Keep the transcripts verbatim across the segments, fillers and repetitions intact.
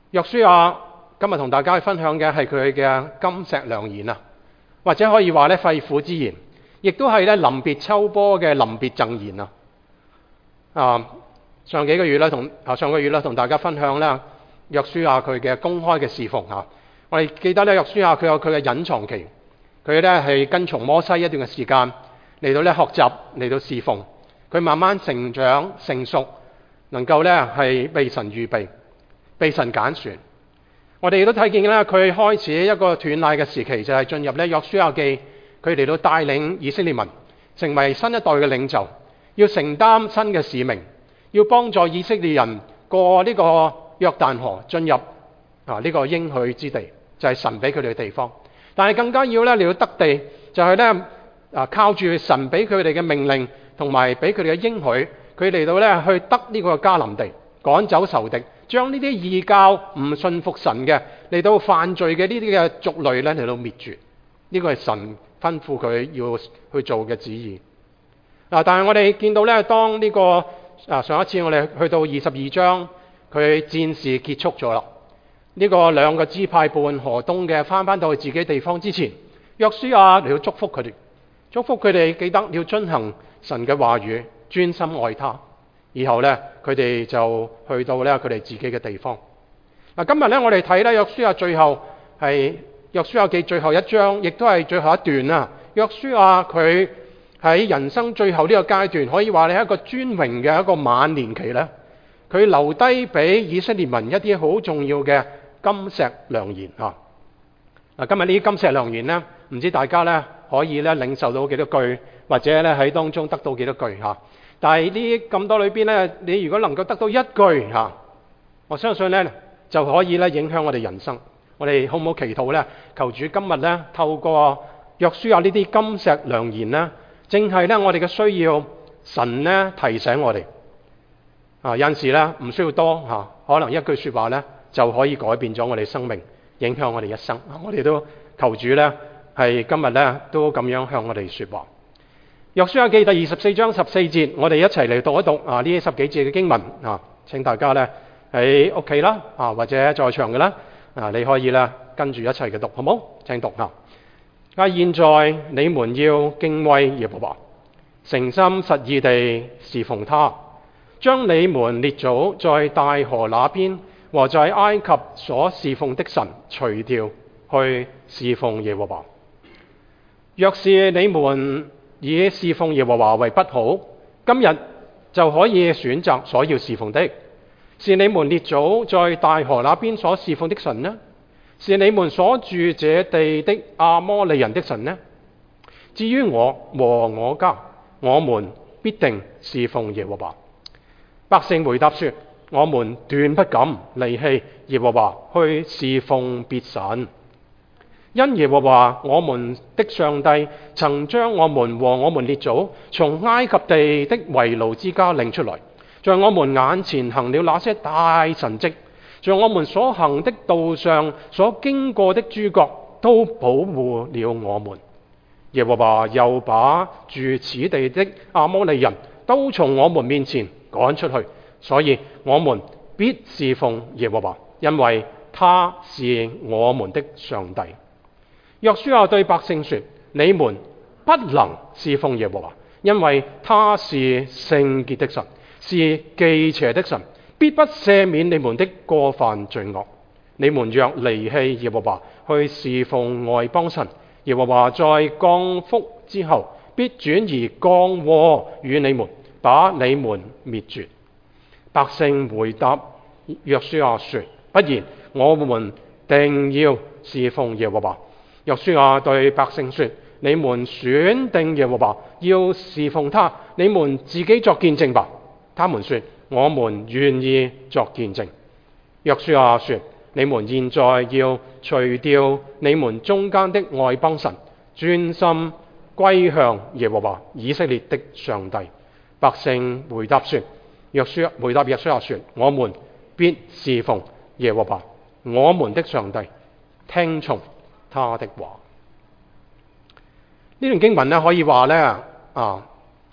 約書亞今日同大家分享嘅係佢嘅金石良言啊，或者可以話咧肺腑之言，亦都係咧臨別秋波嘅臨別贈言啊。啊，上幾個月咧同啊上個月咧同大家分享咧約書亞佢嘅公開嘅侍奉啊。我哋記得咧約書亞佢有佢嘅隱藏期，佢咧係跟從摩西一段嘅時間嚟到咧學習嚟到侍奉，佢慢慢成長成熟，能夠咧係被神預備。被神揀選，我哋亦都睇見咧，佢開始一個斷奶嘅時期，就係進入咧約書亞記，佢嚟到帶領以色列民成為新一代嘅領袖，要承擔新嘅使命，要幫助以色列人過呢個約旦河，進入啊呢個應許之地，就係神俾佢哋嘅地方。但係更加要咧嚟到得地，就係咧啊靠住神俾佢哋嘅命令，同埋俾佢哋嘅應許，佢嚟到咧去得呢個迦南地，趕走仇敵。將呢啲異教唔信服神嘅嚟到犯罪嘅呢啲嘅族類咧嚟到滅絕，呢個係神吩咐佢要去做嘅旨意。嗱，但係我哋見到咧，當呢個啊上一次我哋去到二十二章，佢戰事結束咗啦。呢個兩個支派半河東嘅翻翻到去自己地方之前，約書亞嚟到祝福佢哋，祝福佢哋記得要遵行神嘅話語，專心愛他。以後咧，佢哋就去到咧佢哋自己嘅地方。嗱，今日咧我哋睇咧約書亞最後係約書亞記最後一章，亦都係最後一段啦。約書亞佢喺人生最後呢個階段，可以話你係一個尊榮嘅一個晚年期咧。佢留低俾以色列民一啲好重要嘅金石良言啊！嗱，今日呢啲金石良言咧，唔知大家咧可以咧領受到幾多句，或者咧喺當中得到幾多句嚇。但係呢咁多裏邊咧，你如果能夠得到一句嚇，我相信咧就可以咧影響我哋人生。我哋好唔好祈禱咧？求主今日咧透過約書亞呢啲金石良言咧，正係咧我哋嘅需要，神咧提醒我哋啊，有陣時咧唔需要多嚇，可能一句説話咧就可以改變咗我哋生命，影響我哋一生。我哋都求主咧係今日咧都咁樣向我哋説話。約書亞記第二十四章十四節，我哋一齊嚟讀一讀啊！呢十幾節嘅經文啊，請大家咧喺屋企啦啊，或者在場嘅啦啊，你可以咧跟住一齊嘅讀，好冇？請讀啊！啊，現在你們要敬畏耶和華，誠心實意地侍奉他，將你們列祖在大河那邊和在埃及所侍奉的神除掉，去侍奉耶和華。若是你們以侍奉耶和華為不好，今日就可以選擇所要侍奉的，是你們列祖在大河那邊所侍奉的神呢？是你們所住這地的亞摩利人的神呢？至於我和我家，我們必定侍奉耶和華。百姓回答說：我們斷不敢離棄耶和華去侍奉別神。因耶和華我們的上帝曾將我們和我們列祖從埃及地的為奴之家領出來，在我們眼前行了那些大神蹟，在我們所行的道上所經過的諸國都保護了我們。耶和華又把住此地的亞摩利人都從我們面前趕出去，所以我們必侍奉耶和華，因為他是我們的上帝。約書亞對百姓說：你們不能侍奉耶和華，因為他是聖潔的神，是忌邪的神，必不赦免你們的過犯罪惡。你們若離棄耶和華去侍奉外邦神，耶和華在降福之後必轉移降禍與你們，把你們滅絕。百姓回答約書亞說：不然，我們定要侍奉耶和華。約書亞對百姓說：你們選定耶和華要侍奉他，你們自己作見證吧。他們說：我們願意作見證。約書亞說：你們現在要除掉你們中間的外邦神，專心歸向耶和華以色列的上帝。百姓回答說：約書回答約書亞說：我們必侍奉耶和華我們的上帝，聽從他的話。呢段經文咧可以話咧啊，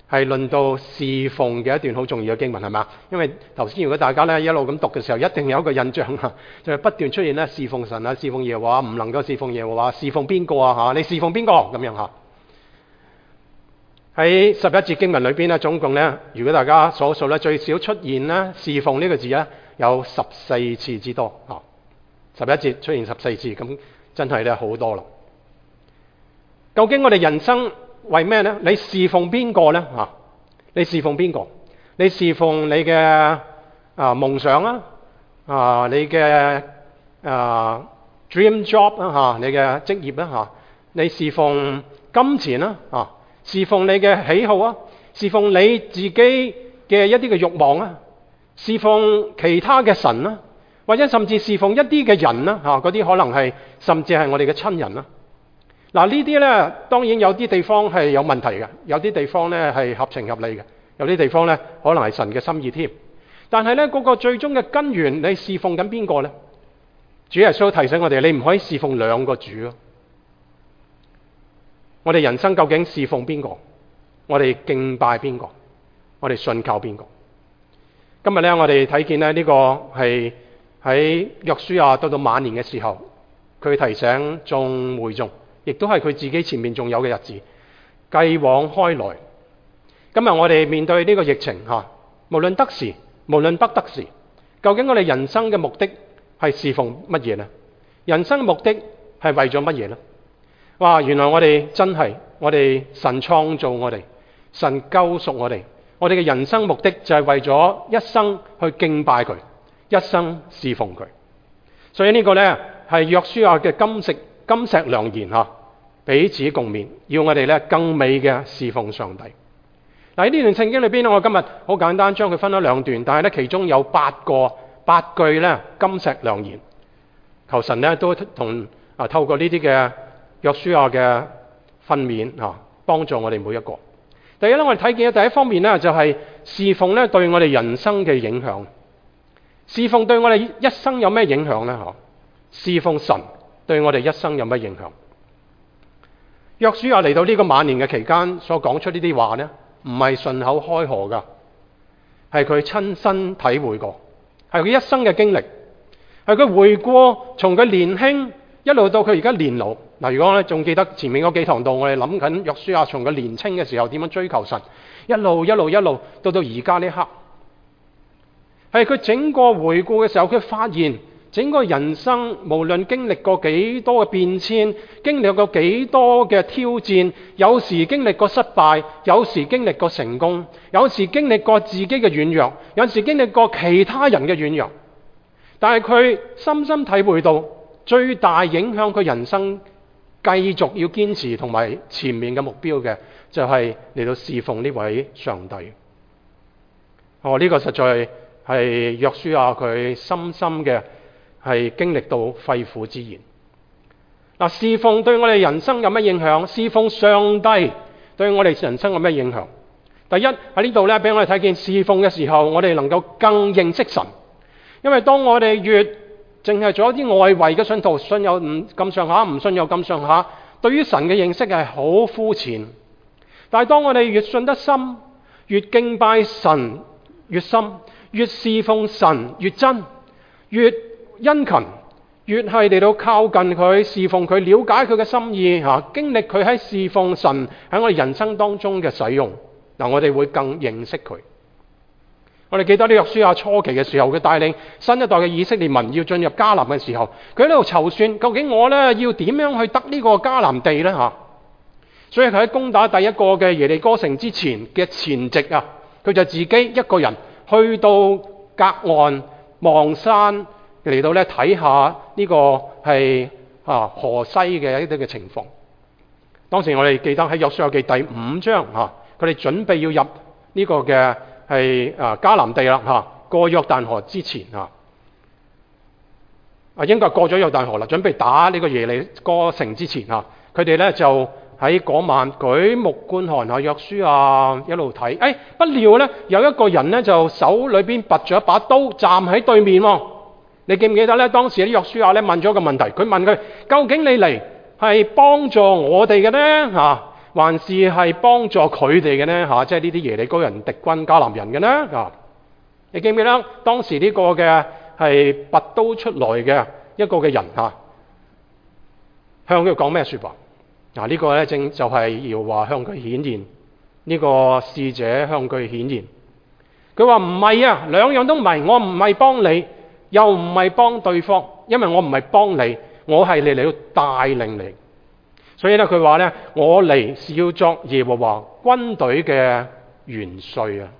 係論到侍奉嘅一段好重要嘅經文，係嘛？因為頭先如果大家咧一路咁讀嘅時候，一定有一個印象啊，就係不斷出現咧侍奉神啊、侍奉耶和華，唔能夠侍奉耶和華，侍奉邊個啊？嚇，你侍奉邊個咁樣嚇？喺十一節經文裏邊咧，總共咧，如果大家數數咧，最少出現咧侍奉呢個字咧，有十四次之多啊！十一節出現十四次，咁真係咧好多啦。究竟我哋人生為咩呢？你侍奉邊個呢？嚇，你侍奉邊個？你侍奉你嘅啊夢想啊，啊你嘅啊 dream job 啊嚇，你嘅職業啊嚇，你侍奉金錢啊啊，侍奉你嘅喜好啊，侍奉你自己嘅一啲嘅慾望啊，侍奉其他嘅神啊，或者甚至侍奉一啲嘅人啦嚇，嗰啲可能係甚至係我哋嘅親人啦。嗱，呢啲咧當然有啲地方係有問題嘅，有啲地方咧係合情合理嘅，有啲地方咧可能係神嘅心意添。但係咧嗰個最終嘅根源，你侍奉緊邊個咧？主耶穌提醒我哋，你唔可以侍奉兩個主咯。我哋人生究竟侍奉邊個？我哋敬拜邊個？我哋信靠邊個？今日咧我哋睇見咧呢個係喺約書亞到到晚年嘅時候，佢提醒眾會眾。亦都係佢自己前面仲有嘅日子，繼往開來。今日我哋面對呢個疫情嚇，無論得時，無論不得時，究竟我哋人生嘅目的係侍奉乜嘢呢？人生嘅目的係為咗乜嘢呢？哇！原來我哋真係我哋神創造我哋，神救贖我哋，我哋嘅人生目的就係為咗一生去敬拜佢，一生侍奉佢。所以呢個呢，係約書亞嘅金石金石良言嚇。彼此共勉，要我哋咧更美嘅侍奉上帝。嗱，喺呢段聖經裏邊，我今日好簡單將佢分咗兩段，但係咧其中有八個八句咧金石良言，求神咧都同啊透過呢啲嘅約書亞嘅訓勉啊，幫助我哋每一個。第一咧，我哋睇見嘅第一方面咧就係侍奉咧對我哋人生嘅影響。侍奉對我哋一生有咩影響咧？嗬，侍奉神對我哋一生有咩影響？約書亞嚟到呢個晚年嘅期間所講出呢啲話呢，唔係順口開河噶，係佢親身體會過，係佢一生嘅經歷，係佢回顧從佢年輕一路到佢而家年老。嗱，如果我哋仲記得前面嗰幾堂度，我哋諗緊約書亞從佢年輕嘅時候點樣追求神，一路一路一路到到而家呢刻，係佢整個回顧嘅時候，佢發現。整個人生無論經歷過幾多嘅變遷，經歷過幾多嘅挑戰，有時經歷過失敗，有時經歷過成功，有時經歷過自己嘅軟弱，有時經歷過其他人嘅軟弱。但係佢深深體會到最大影響佢人生繼續要堅持同埋前面嘅目標嘅，就係嚟到侍奉呢位上帝。哦，呢個實在係約書亞佢深深嘅。係經歷到肺腑之言。嗱，侍奉對我哋人生有咩影響？侍奉上帝對我哋人生有咩影響？第一，喺呢度咧，俾我哋睇見侍奉嘅時候，我哋能夠更認識神。因為當我哋越淨係做一啲外圍嘅信徒，信有唔咁上下，唔信有咁上下，對於神嘅認識係好膚淺。但係當我哋越信得深，越敬拜神越深，越侍奉神越真，越殷勤，越係嚟到靠近佢，侍奉佢，了解佢嘅心意嚇，經歷佢喺侍奉神喺我哋人生當中嘅使用，嗱，我哋會更認識佢。我哋記得呢約書亞初期嘅時候，佢帶領新一代嘅以色列民要進入迦南嘅時候，佢喺度籌算究竟我呢要點樣去得呢個迦南地呢？嚇。所以佢喺攻打第一個嘅耶利哥城之前嘅前夕啊，佢就自己一個人去到隔岸望山。嚟到咧睇下呢個係啊河西嘅一啲嘅情況。當時我哋記得喺約書亞記第五章嚇，佢哋準備要入呢個嘅係啊迦南地啦嚇，過約旦河之前嚇，啊應該係過咗約旦河啦，準備打呢個耶利哥城之前嚇，佢哋咧就喺嗰晚舉目觀看下約書亞一路睇，誒不料咧有一個人咧就手裏邊拔咗一把刀，站喺對面喎。你記唔記得咧？當時啲約書亞咧問咗一個問題，佢問佢：究竟你嚟係幫助我哋嘅咧嚇， 還是係幫助佢哋嘅呢？嚇，即係呢啲耶利哥人敵軍迦南人嘅呢？啊，你記唔記得當時呢個嘅係拔刀出來嘅一個嘅人嚇，向佢講咩説話？嗱，呢個咧正就係要話向佢顯現，呢個使者向佢顯現。佢話唔係啊，兩樣都唔係，我唔係幫你，又唔係幫對方，因為我唔係幫你，我係嚟嚟到帶領你。所以咧，佢話咧，我嚟是要作耶和華軍隊嘅元帥啊。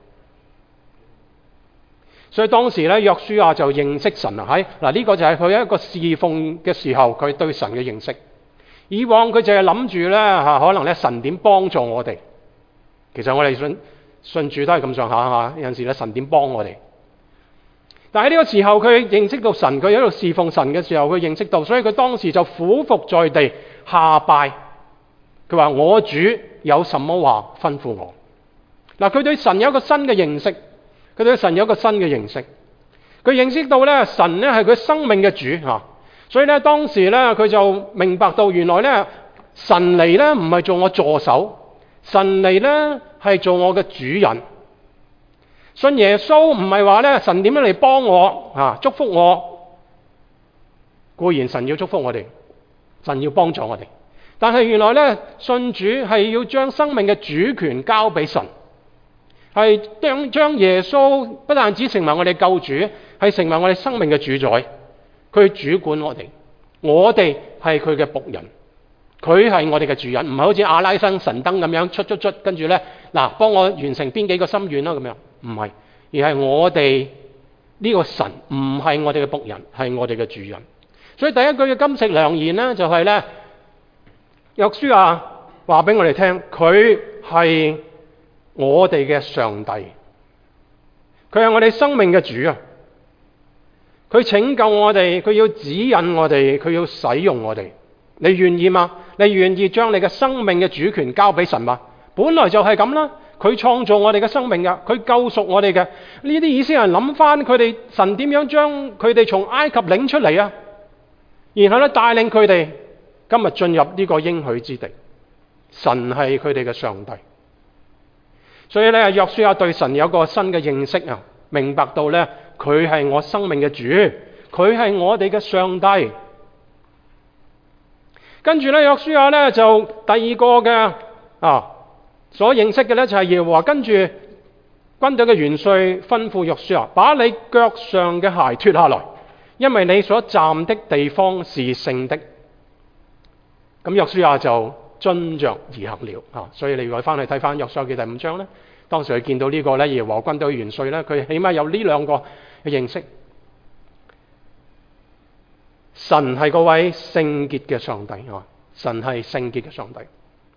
所以當時咧，約書亞就認識神啊。喺嗱呢個就係佢一個侍奉嘅時候，佢對神嘅認識。以往佢就係諗住咧嚇，可能咧神點幫助我哋。其實我哋信信主都係咁上下嚇，有陣時咧神點幫我哋。但係呢個時候，佢認識到神，佢喺度侍奉神嘅時候，佢認識到，所以佢當時就俯伏在地下拜。佢話：我主有什麼話吩咐我？嗱，佢對神有一個新嘅認識，佢對神有一個新嘅認識。佢認識到咧，神咧係佢生命嘅主嚇，所以咧當時咧佢就明白到原來咧神嚟咧唔係做我助手，神嚟咧係做我嘅主人。信耶穌唔係話咧神點樣嚟幫我啊，祝福我。固然神要祝福我哋，神要幫助我哋，但係原來咧信主係要將生命嘅主權交俾神，係將將耶穌不但只成為我哋救主，係成為我哋生命嘅主宰。佢主管我哋，我哋係佢嘅僕人，佢係我哋嘅主人，唔係好似阿拉生神燈咁樣出出出，跟住咧嗱幫我完成邊幾個心願啦咁樣。唔係，而係我哋呢個神唔係我哋嘅僕人，係我哋嘅主人。所以第一句嘅金石良言咧，就係咧約書亞話俾我哋聽，佢係我哋嘅上帝，佢係我哋生命嘅主啊！佢拯救我哋，佢要指引我哋，佢要使用我哋。你願意嗎？你願意將你嘅生命嘅主權交俾神嗎？本來就係咁啦。佢創造我哋嘅生命㗎，佢救贖我哋嘅。呢啲以色列人諗翻佢哋神點樣將佢哋從埃及領出嚟啊，然後咧帶領佢哋今日進入呢個應許之地。神係佢哋嘅上帝，所以咧約書亞對神有個新嘅認識啊，明白到咧佢係我生命嘅主，佢係我哋嘅上帝。跟住咧約書亞咧就第二個嘅啊。所認識嘅咧就係耶和華跟住軍隊嘅元帥吩咐約書亞，把你腳上嘅鞋脫下來，因為你所站的地方是聖的。咁約書亞就遵着而行了啊！所以你如果翻去睇翻約書亞記第五章咧，當時佢見到呢個咧耶和華軍隊元帥咧，佢起碼有呢兩個嘅認識。神係嗰位聖潔嘅上帝啊！神係聖潔嘅上帝。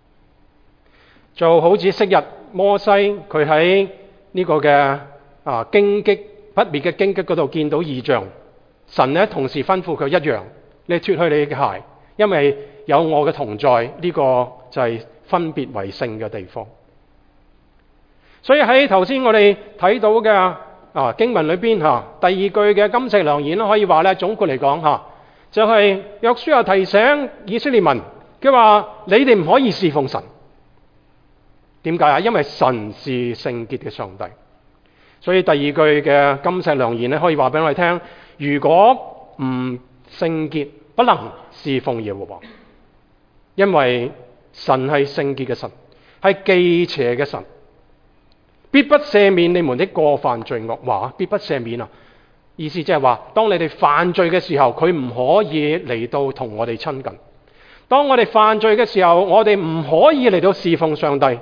就好似昔日摩西佢喺呢個嘅啊荊棘不滅嘅荊棘嗰度見到異象，神咧同時吩咐佢一樣，你脫去你嘅鞋，因為有我嘅同在，呢、這個就係分別為聖嘅地方。所以喺頭先我哋睇到嘅啊經文裏邊吓，第二句嘅金石良言可以話咧總括嚟講吓，就係、是、約書亞提醒以色列民，佢話你哋唔可以侍奉神。點解啊？因為神是聖潔嘅上帝，所以第二句嘅金石良言咧，可以話俾我哋聽：如果唔聖潔，不能侍奉耶和華，因為神係聖潔嘅神，係忌邪嘅神，必不赦免你們的過犯罪惡。話必不赦免啊，意思即係話，當你哋犯罪嘅時候，佢唔可以嚟到同我哋親近；當我哋犯罪嘅時候，我哋唔可以嚟到侍奉上帝。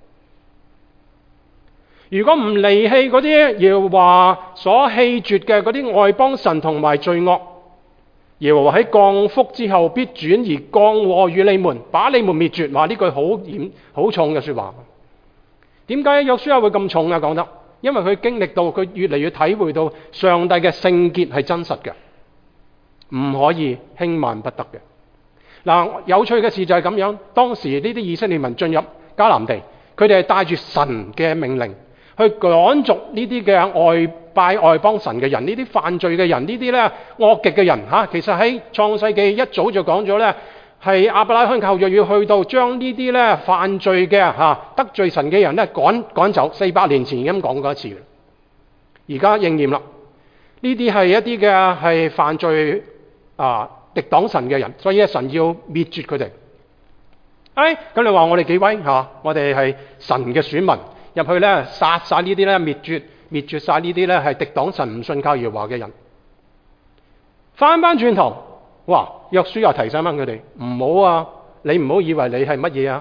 如果唔離棄嗰啲耶和華所棄絕嘅嗰啲外邦神同埋罪惡，耶和華喺降福之後必轉而降禍與你們，把你們滅絕。話呢句好嚴好重嘅說話。點解約書亞會咁重啊？講得，因為佢經歷到，佢越嚟越體會到上帝嘅聖潔係真實嘅，唔可以輕慢不得嘅。嗱，有趣嘅事就係咁樣，當時呢啲以色列民進入迦南地，佢哋係帶住神嘅命令去趕逐呢啲嘅外拜外邦神嘅人，呢啲犯罪嘅人，呢啲咧惡極嘅人嚇。其實喺創世記一早就講咗咧， 係亞伯拉罕後裔要去到將呢啲咧犯罪嘅嚇得罪神嘅人咧趕趕走。四百年前已經講過一次，而家應驗啦。呢啲係一啲嘅係犯罪啊敵擋神嘅人，所以神要滅絕佢哋。哎，咁你話我哋幾威嚇、啊？我哋係神嘅選民，入去咧殺晒呢啲咧滅絕滅絕晒呢啲咧係敵擋神唔信靠耶和華嘅人。翻翻轉頭，哇！約書又提醒翻佢哋唔好啊！你唔好以為你係乜嘢啊？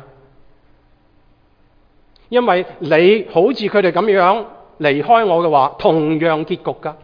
因為你好似佢哋咁樣離開我嘅話，同樣結局噶。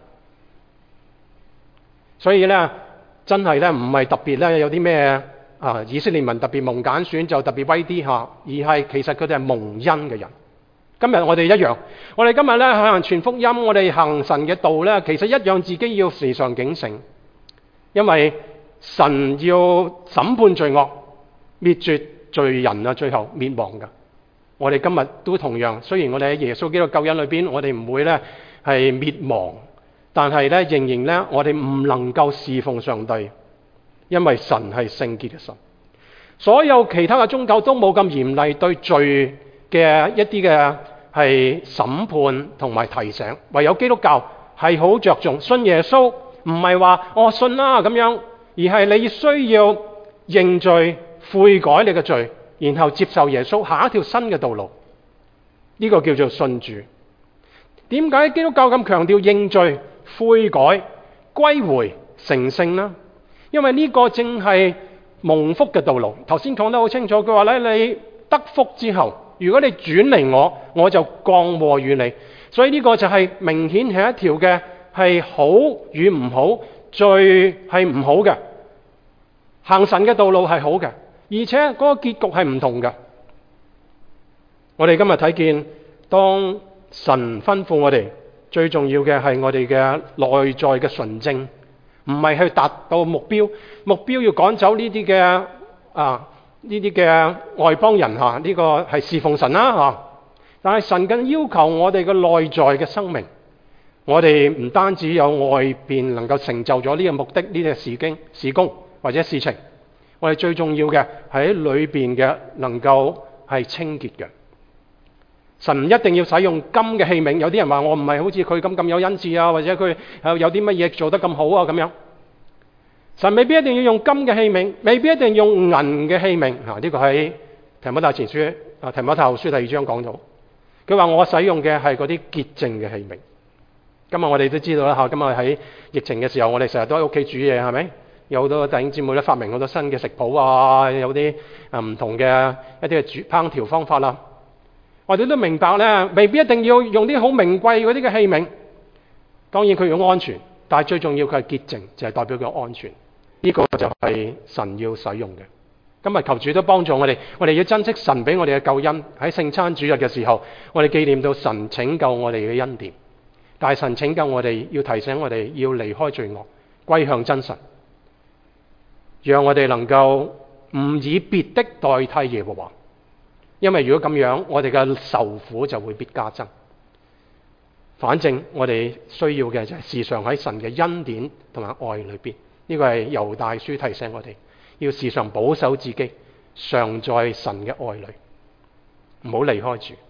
所以咧，真係咧唔係特別咧有啲咩啊以色列民特別蒙揀選就特別威啲嚇，而係其實佢哋係蒙恩嘅人。今日我哋一樣，我哋今日咧行傳福音，我哋行神嘅道咧，其實一樣自己要時常警醒，因為神要審判罪惡，滅絕罪人啊，最後滅亡噶。我哋今日都同樣，雖然我哋喺耶穌基督救恩裏邊，我哋唔會咧係滅亡，但係咧仍然咧我哋唔能夠侍奉上帝，因為神係聖潔嘅神。所有其他嘅宗教都冇咁嚴厲對罪嘅一啲嘅係審判同埋提醒，唯有基督教係好着重信耶穌，唔係話我信啦咁樣。而係你需要認罪悔改你嘅罪，然後接受耶穌下一條新嘅道路，呢、這個叫做信主。點解基督教咁強調認罪悔改歸回成聖呢？因為呢個正係蒙福嘅道路。頭先講得好清楚，佢話咧，你得福之後，如果你轉離我，我就降禍於你。所以呢個就係明顯係一條嘅係好與唔好，罪係唔好嘅，行神嘅道路係好嘅，而且嗰個結局係唔同嘅。我哋今日睇見，當神吩咐我哋，最重要嘅係我哋嘅內在嘅純正，唔係去達到目標，目標要趕走呢啲嘅啊呢啲嘅外邦人吓，呢、這個係侍奉神啦吓。但係神更要求我哋嘅內在嘅生命。我哋唔單止有外邊能夠成就咗呢個目的，呢個事經事工或者事情，我哋最重要嘅係喺裏邊嘅能夠係清潔嘅。神唔一定要使用金嘅器皿，有啲人話我唔係好似佢咁咁有恩賜啊，或者佢有啲乜嘢做得咁好啊咁樣。神未必一定要用金嘅器皿，未必一定要用銀嘅器皿。啊，呢個喺提摩太前書啊提摩太後書第二章講到，佢話我使用嘅係嗰啲潔淨嘅器皿。今日我哋都知道啦嚇，今日喺疫情嘅時候，我哋成日都喺屋企煮嘢，係咪？有好多弟兄姊妹咧發明好多新嘅食譜啊，有啲啊唔同嘅一啲嘅煮烹調方法啦。我哋都明白咧，未必一定要用啲好名貴嗰啲嘅器皿。當然佢要安全，但係最重要佢係潔淨，就係代表佢安全。呢個就係神要使用嘅。今日求主都幫助我哋，我哋要珍惜神俾我哋嘅救恩。喺聖餐主日嘅時候，我哋紀念到神拯救我哋嘅恩典。大神拯救我哋，要提醒我哋要離開罪惡，歸向真神，讓我哋能夠唔以別的代替耶和華。因為如果咁樣，我哋嘅受苦就會必加增。反正我哋需要嘅就係時常喺神嘅恩典同埋愛裏邊。呢個係猶大書提醒我哋，要時常保守自己，常在神嘅愛裏，唔好離開住。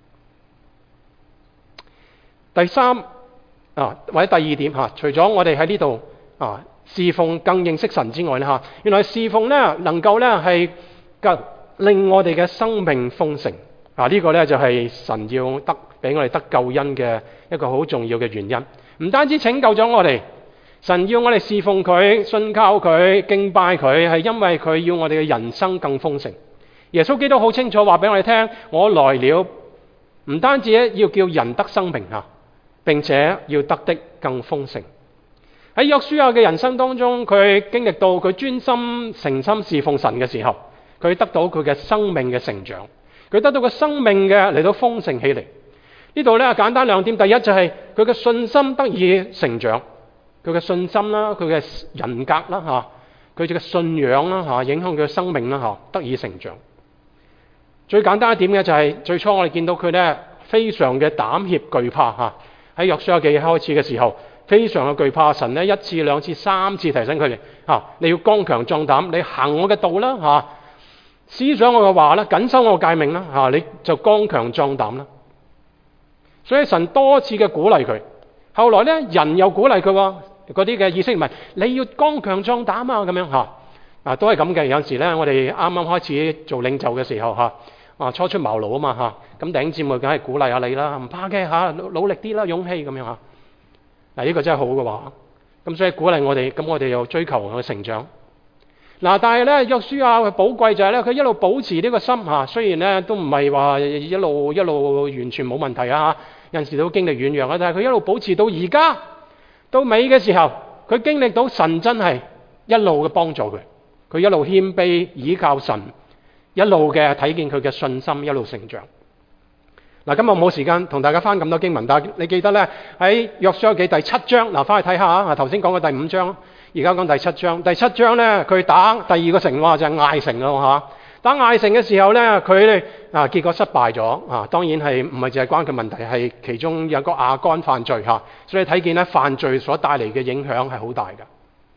第三啊，或者第二點嚇，除咗我哋喺呢度啊侍奉更認識神之外咧嚇，原來侍奉咧能夠咧係更令我哋嘅生命豐盛啊！呢個咧就係神要得俾我哋得救恩嘅一個好重要嘅原因。唔單止拯救咗我哋，神要我哋侍奉佢、信靠佢、敬拜佢，係因為佢要我哋嘅人生更豐盛。耶穌基督好清楚話俾我哋聽：我來了，唔單止要叫人得生命嚇，並且要得的更豐盛。喺約書亞嘅人生當中，佢經歷到佢專心誠心侍奉神嘅時候，佢得到佢嘅生命嘅成長，佢得到個生命嘅嚟到豐盛起嚟。呢度咧簡單兩點，第一就係佢嘅信心得以成長，佢嘅信心啦，佢嘅人格啦嚇，佢嘅信仰啦嚇，影響佢嘅生命啦嚇，得以成長。最簡單一點嘅就係、是、最初我哋見到佢咧非常嘅膽怯懼怕嚇。喺約書亞記開始嘅時候， 非常嘅懼怕。神咧一次兩次三次提醒佢哋嚇，你要剛強壯膽，你行我嘅道啦嚇、啊，思想我嘅話啦，謹守我嘅誡命啦嚇，你就剛強壯膽啦。所以神多次嘅鼓勵佢。後來咧人又鼓勵佢喎，嗰啲嘅以色列民，你要剛強壯膽啊咁樣嚇。啊，都係咁嘅。有陣時咧，我哋啱啱開始做領袖嘅時候嚇，啊初出茅廬啊嘛嚇，咁弟兄姊妹梗係鼓勵下你啦，唔怕嘅嚇，努力啲啦，勇氣咁樣嚇。嗱，呢個真係好嘅話，咁所以鼓勵我哋，咁我哋又追求我嘅成長。嗱，但係咧約書亞嘅寶貴就係咧，佢一路保持呢個心嚇，雖然咧都唔係話一路一路完全冇問題啊嚇，有陣時都經歷軟弱啊，但係佢一路保持到而家，到尾嘅時候，佢經歷到神真係一路嘅幫助佢。佢一路謙卑倚靠神，一路嘅睇見佢嘅信心一路成長。嗱，今日冇時間同大家翻咁多經文，但係你記得咧喺約書亞記第七章，嗱翻去睇下啊。頭先講嘅第五章，而家講第七章。第七章咧，佢打第二個城話就係艾城咯嚇。打艾城嘅時候咧，佢啊結果失敗咗啊。當然係唔係淨係關佢問題，係其中有個亞干犯罪嚇，所以睇見咧犯罪所帶嚟嘅影響係好大㗎。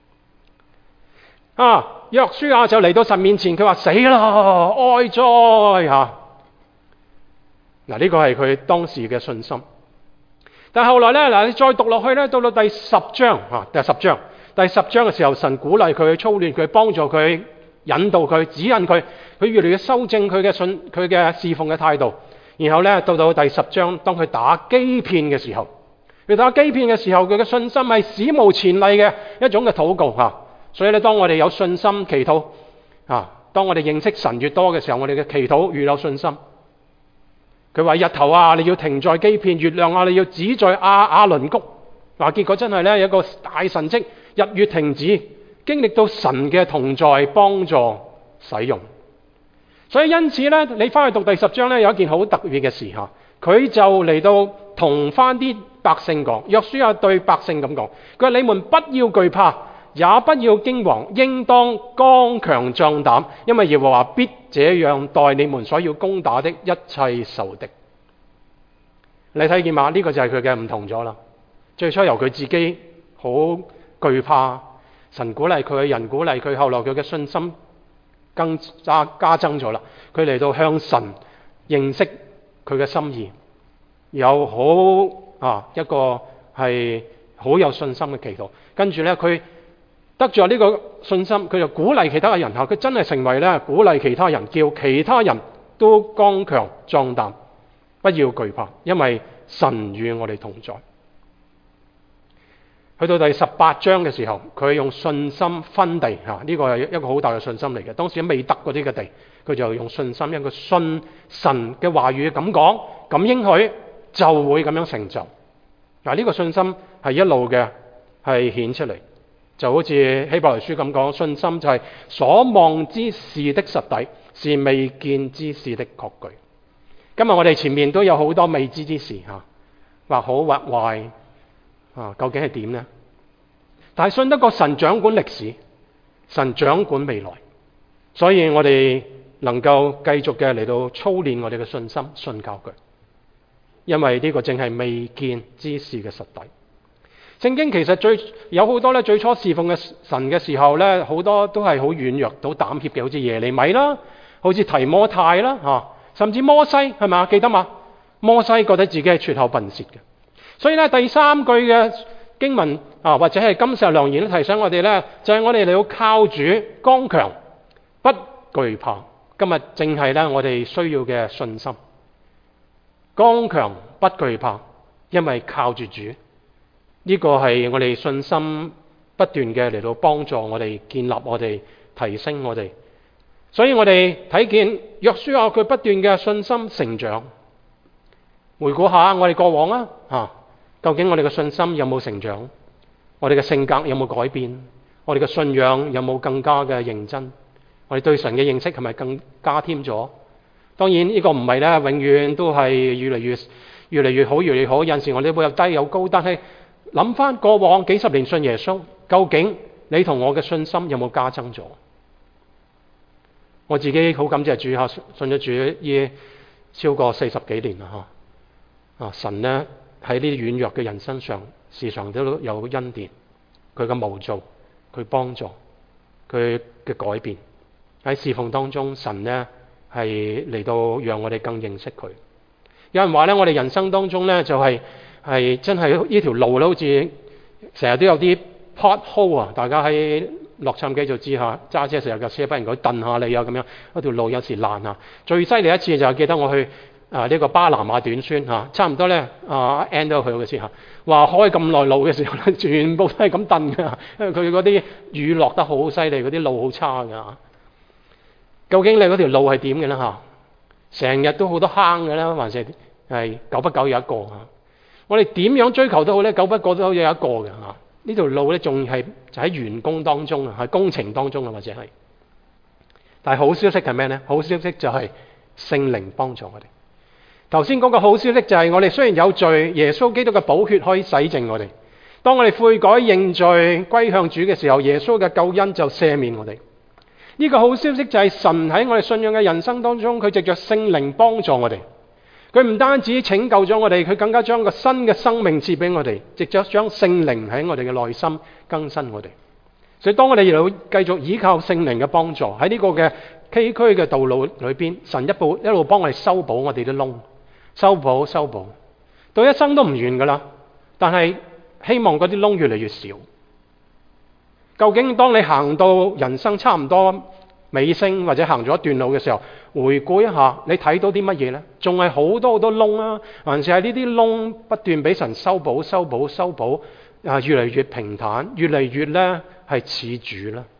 啊！約書亞就嚟到神面前，佢話死啦，哀哉嚇！嗱，呢個係佢當時嘅信心。但係後來咧，嗱你再讀落去咧，到到第十章嚇，第十章，第十章嘅時候，神鼓勵佢、操練佢、幫助佢、引導佢、指引佢，佢越嚟越修正佢嘅信、佢嘅侍奉嘅態度。然後咧，到到第十章，當佢打基遍嘅時候，佢打基遍嘅時候，佢嘅信心係史無前例嘅一種嘅禱告嚇。所以咧，當我哋有信心祈禱啊，當我哋認識神越多嘅時候，我哋嘅祈禱越有信心。佢話日頭啊，你要停在基遍；月亮啊，你要止在亞亞倫谷。嗱、啊，結果真係咧有一個大神蹟，日月停止，經歷到神嘅同在幫助使用。所以因此咧，你翻去讀第十章咧，有一件好特別嘅事嚇，佢就嚟到同翻啲百姓講，約書亞對百姓咁講，佢話你們不要懼怕。也不要驚惶，應當剛強壯膽，因為耶和華必這樣待你們所要攻打的一切仇敵。你睇見嘛？呢、這個就係佢嘅唔同咗啦。最初由佢自己好懼怕，神鼓勵佢，人鼓勵佢，後來佢嘅信心更加加增咗啦。佢嚟到向神認識佢嘅心意，有好啊一個係好有信心嘅祈禱。跟住咧，佢得咗呢個信心，佢就鼓勵其他嘅人嚇，佢真係成為咧鼓勵其他人，叫其他人都剛強壯膽，不要懼怕，因為神與我哋同在。去到第十八章嘅時候，佢用信心分地嚇，呢個係一個好大嘅信心嚟嘅。當時未得嗰啲嘅地，佢就用信心一個信神嘅話語咁講，咁應許就會咁樣成就。嗱，呢個信心係一路嘅係顯出嚟。就好似希伯來書咁講，信心就係所望之事的實底，是未見之事的確據。今日我哋前面都有好多未知之事嚇，或好或壞啊，究竟係點呢？但係信得過神掌管歷史，神掌管未來，所以我哋能夠繼續嘅嚟到操練我哋嘅信心，信靠佢，因為呢個正係未見之事嘅實底。聖經其實最有好多咧，最初侍奉嘅神嘅時候咧，好多都係好軟弱、好膽怯嘅，好似耶利米啦，好似提摩太啦，嚇，甚至摩西係咪？記得嘛？摩西覺得自己係拙口笨舌嘅，所以咧第三句嘅經文啊，或者係金石良言都提醒我哋咧，就係、是、我哋嚟到靠主剛強，不懼怕。今日正係咧我哋需要嘅信心，剛強不懼怕，因為靠住主。呢個係我哋信心不斷嘅嚟到幫助我哋建立我哋提升我哋，所以我哋睇見約書亞佢不斷嘅信心成長。回顧下我哋過往啊，啊究竟我哋嘅信心有冇成長？我哋嘅性格有冇改變？我哋嘅信仰有冇更加嘅認真？我哋對神嘅認識係咪更加添咗？當然呢個唔係咧，永遠都係越嚟越越嚟越好，越嚟越好。有陣時我哋會有低有高，但係諗翻過往幾十年信耶穌，究竟你同我嘅信心有冇加增咗？我自己好感謝主嚇，信咗主已超過四十幾年啦嚇。啊，神呢喺呢啲軟弱嘅人身上時常都有恩典，佢嘅無造，佢幫助，佢嘅改變。喺侍奉當中，神呢係嚟到讓我哋更認識佢。有人話咧，我哋人生當中咧就係、是、係真係呢條路咧，好似成日都有啲 pothole 啊！大家喺洛杉磯就知下，揸車成日架車不人佢蹬下你啊咁樣，嗰條路有時爛啊。最犀利一次就係記得我去啊呢、這個巴拿馬短宣嚇、啊，差唔多咧啊 end 到佢嘅時候，話開咁耐路嘅時候咧，全部都係咁蹬㗎，因為佢嗰啲雨落得好犀利，嗰啲路好差㗎。究竟你嗰條路係點嘅咧嚇？成日都好多坑嘅啦，還是係久不久有一個嚇。我哋點樣追求都好咧，久不久都有一個嘅嚇。呢條路咧仲係就喺完工當中啊，喺工程當中啊，或者係。但係好消息係咩咧？好消息就係聖靈幫助我哋。頭先嗰個好消息就係我哋雖然有罪，耶穌基督嘅寶血可以洗淨我哋。當我哋悔改認罪歸向主嘅時候，耶穌嘅救恩就赦免我哋。呢個好消息就係神喺我哋信仰嘅人生當中，佢藉着聖靈幫助我哋。佢唔單止拯救咗我哋，佢更加將個新嘅生命賜俾我哋，藉着將聖靈喺我哋嘅內心更新我哋。所以當我哋要繼續依靠聖靈嘅幫助，喺呢個嘅崎嶇嘅道路裏邊，神一步一路幫我哋修補我哋啲窿，修補修補，到一生都唔完噶啦。但係希望嗰啲窿越嚟越少。究竟當你行到人生差唔多尾聲，或者行咗一段路嘅時候，回顧一下，你睇到啲乜嘢呢？仲係好多好多窿啊，還是係呢啲窿不斷俾神修補、修補、修補啊，越嚟越平坦，越嚟越咧係似主啦。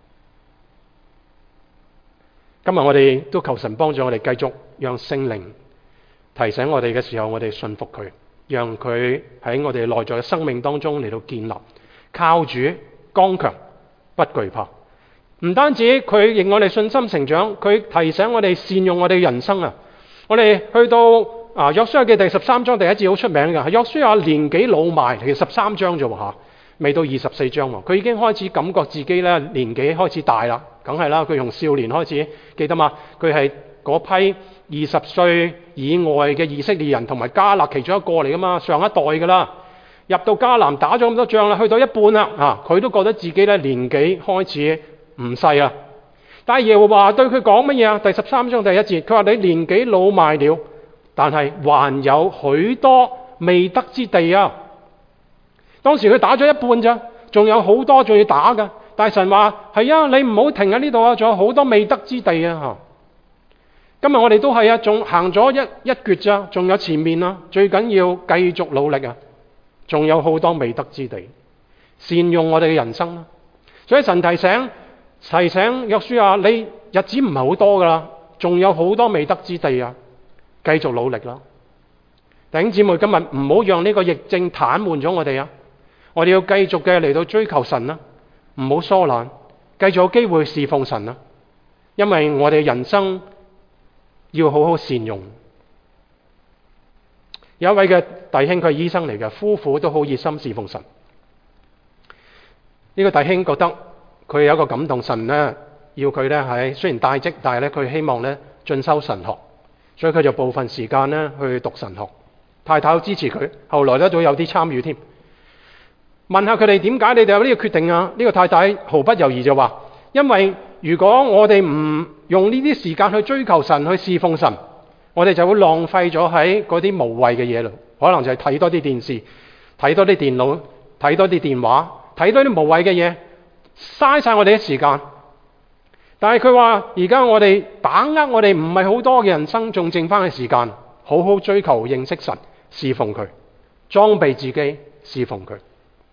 今日我哋都求神幫助我哋，繼續讓聖靈提醒我哋嘅時候，我哋信服佢，讓佢喺我哋內在嘅生命當中嚟到建立，靠主剛強，不懼怕。唔單止佢令我哋信心成長，佢提醒我哋善用我哋嘅人生啊！我哋去到啊約書亞記第十三章第一節好出名嘅，約書亞年紀老邁，其實十三章啫喎嚇，未到二十四章喎，佢已經開始感覺自己咧年紀開始大啦，梗係啦，佢從少年開始，記得嘛？佢係嗰批二十歲以外嘅以色列人同埋迦勒其中一個嚟噶嘛，上一代噶啦。入到迦南打咗咁多仗啦，去到一半啦，啊，佢都覺得自己咧年紀開始唔細啦。但係耶和華對佢講乜嘢啊？第十三章第一節，佢話你年紀老邁了，但係還有許多未得之地啊。當時佢打咗一半咋，仲有好多仲要打噶。但係神話係啊，你唔好停喺呢度啊，仲有好多未得之地啊。今日我哋都係啊，仲行咗一一橛咋，仲有前面啊，最緊要繼續努力啊。仲有好多未得之地，善用我哋嘅人生啦。所以神提醒提醒約書亞，你日子唔係好多噶啦，仲有好多未得之地啊，繼續努力啦。弟兄姊妹，今日唔好讓呢個疫症癱瘓咗我哋啊！我哋要繼續嘅嚟到追求神啦，唔好疏懶，繼續有機會侍奉神啦。因為我哋人生要好好善用。有一位嘅弟兄，佢係醫生嚟嘅，夫婦都好熱心侍奉神。呢、這個弟兄覺得佢有一個感動，神呢要佢呢喺雖然帶職，但係呢佢希望呢進修神學，所以佢就部分時間呢去讀神學。太太都支持佢，後來呢都有啲參與添。問下佢哋點解你哋有呢個決定啊？呢、這個太太毫不猶豫就話：因為如果我哋唔用呢啲時間去追求神，去侍奉神，我哋就會浪費咗喺嗰啲無謂嘅嘢咯，可能就係睇多啲電視、睇多啲電腦、睇多啲電話、睇多啲無謂嘅嘢，嘥晒我哋嘅時間。但係佢話：而家我哋把握我哋唔係好多嘅人生，仲剩翻嘅時間，好好追求認識神、侍奉佢，裝備自己侍奉佢。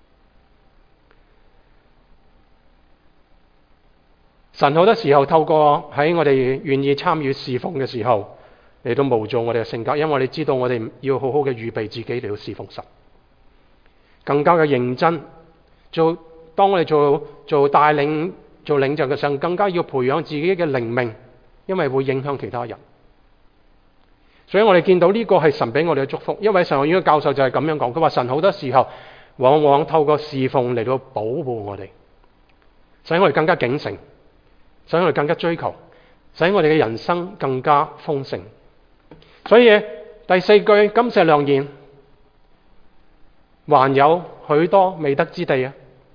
神好多時候透過喺我哋願意參與侍奉嘅時候，嚟到模造我哋嘅性格，因為我哋知道我哋要好好嘅預備自己嚟到侍奉神，更加嘅認真做。當我哋做做帶領、做領袖嘅時候，更加要培養自己嘅靈命，因為會影響其他人。所以我哋見到呢個係神俾我哋嘅祝福。因為神學院嘅教授就係咁樣講，佢話神好多時候往往透過侍奉嚟到保護我哋，使我哋更加警醒，使我哋更加追求，使我哋嘅人生更加豐盛。所以第四句金石良言， 還有許多未得之地啊！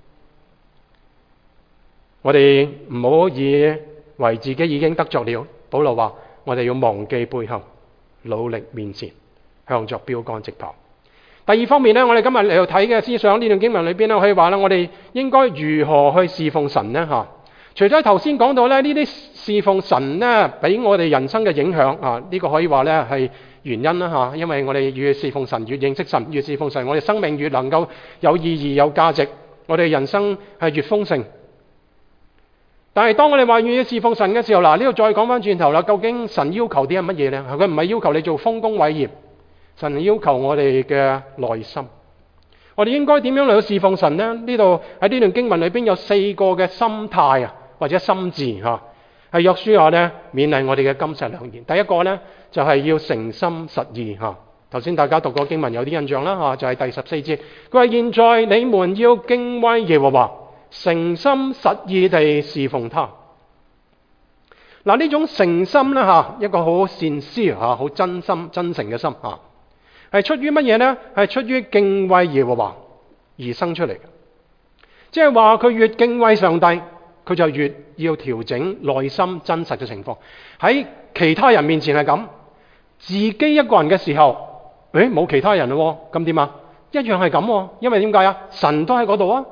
我哋唔好以為自己已經得着了。保羅話：我哋要忘記背後，努力面前，向着標杆直跑。第二方面呢，我哋今日嚟到睇嘅思想呢段經文裏邊咧，可以話咧，我哋應該如何去侍奉神呢？嚇，除咗頭先講到咧，呢啲侍奉神呢，俾我哋人生嘅影響啊，呢、這個可以話咧係原因啦嚇，因為我哋越侍奉神，越認識神，越侍奉神，我哋生命越能夠有意義、有價值，我哋人生係越豐盛。但係當我哋話願意侍奉神嘅時候，嗱，呢度再講翻轉頭啦，究竟神要求啲係乜嘢呢？佢唔係要求你做豐功偉業，神要求我哋嘅內心。我哋應該點樣嚟到侍奉神呢？呢度喺呢段經文裏邊有四個嘅心態啊，或者心志嚇，係約書亞呢勉勵我哋嘅金石良言。第一個呢，就係要誠心實意嚇。頭先大家讀過經文有啲印象啦嚇，就係第十四節，佢話現在你們要敬畏耶和華，誠心實意地侍奉他。嗱，呢種誠心咧嚇，一個好善思嚇，好真心真誠嘅心嚇，係出於乜嘢呢？係出於敬畏耶和華而生出嚟嘅。即係話佢越敬畏上帝，佢就越要調整內心真實嘅情況。喺其他人面前係咁，自己一個人嘅時候，誒冇其他人咯，咁點啊？一樣係咁，因為點解啊？神都喺嗰度啊！